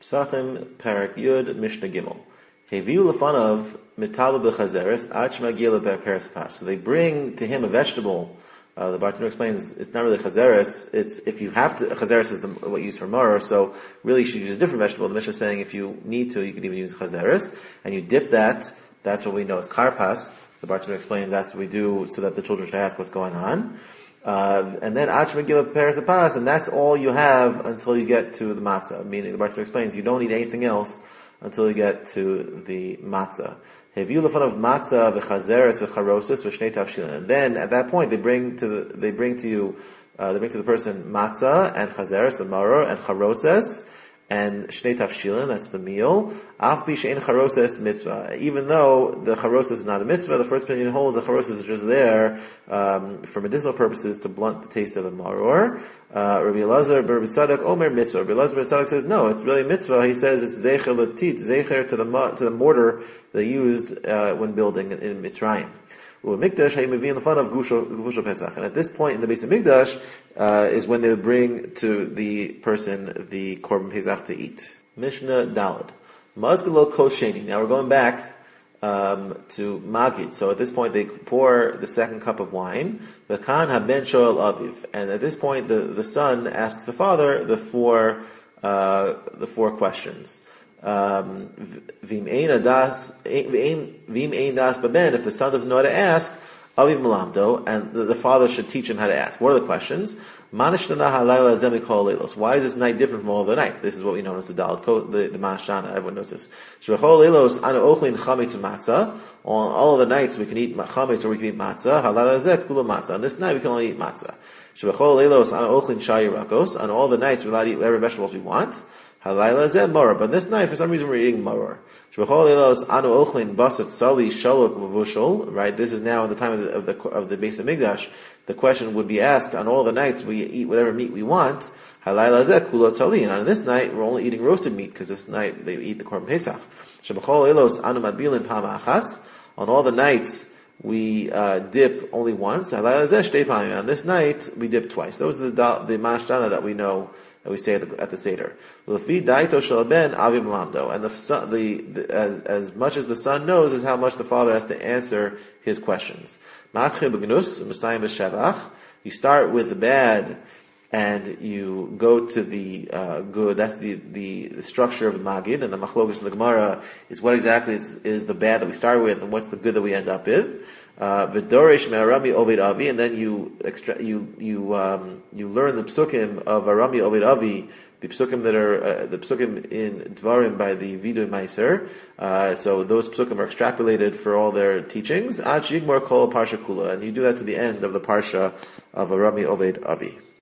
Psachim Parak Yud Mishnah Gimel. Heviu lefanav mitala b'chazeres ad shemagila be'peres pas. So they bring to him a vegetable. The Bartanur explains it's not really chazeres. It's if you have to. Chazeres is what you use for maror. So really, you should use a different vegetable. The Mishnah is saying if you need to, you could even use chazeres, and you dip that. That's what we know as karpas. The Bartanur explains that's what we do so that the children should ask what's going on. And then Ach Megillah Peres Pas, and that's all you have until you get to the matzah. Meaning, the Bartanur explains you don't need anything else until you get to the matzah. Heviu lefanav matzah v'chazeres v'charosis v'shnei tavshilin. And then at that point they bring to the person matzah and chazeres, the maror, and charoses and shnei tavshilin, that's the meal. Af bi she'en charoses mitzvah. Even though the charoses is not a mitzvah, the first opinion holds the charoses is just there for medicinal purposes to blunt the taste of the maror. Rabbi Elazar Bar Tzadok Omer mitzvah. Rabbi Elazar Bar Tzadok says no, it's really mitzvah. He says it's zecher latit, zecher to the mortar they used when building in Mitzrayim. And at this point in the base of Mikdash is when they would bring to the person the Korban Pesach to eat. Mishnah Daled. Mazgalo Kosheni. Now we're going back to Magid. So at this point they pour the second cup of wine. V'kan haben shoel aviv. And at this point the son asks the father the four questions. Vim ein das baben. If the son doesn't know how to ask, aviv malamdo, and the father should teach him how to ask. What are the questions? Why is this night different from all other night? This is what we know as the Dalet, the Manashana. Everyone knows this. On all of the nights we can eat chametz or we can eat matzah. On this night we can only eat matzah. On all the nights we're allowed to eat whatever vegetables we want. But this night, for some reason, we're eating maror. Right? This is now in the time of the base of Mikdash. The question would be asked on all the nights we eat whatever meat we want. And on this night, we're only eating roasted meat because this night they eat the Korban Pesach. On all the nights we dip only once. On this night we dip twice. Those are the mashtana that we know. That we say at the Seder. And as much as the son knows is how much the father has to answer his questions. You start with the bad and you go to the good. That's the structure of the Magid, and the Machlokes in the Gemara is what exactly is the bad that we start with and what's the good that we end up in. V'dorish me'arami oved avi, and then you learn the psukim of Arami oved avi, the psukim that are the psukim in Dvarim by the Vidu Meiser. So those psukim are extrapolated for all their teachings. Ad shigmar kol parsha kula, and you do that to the end of the parsha of Arami oved avi.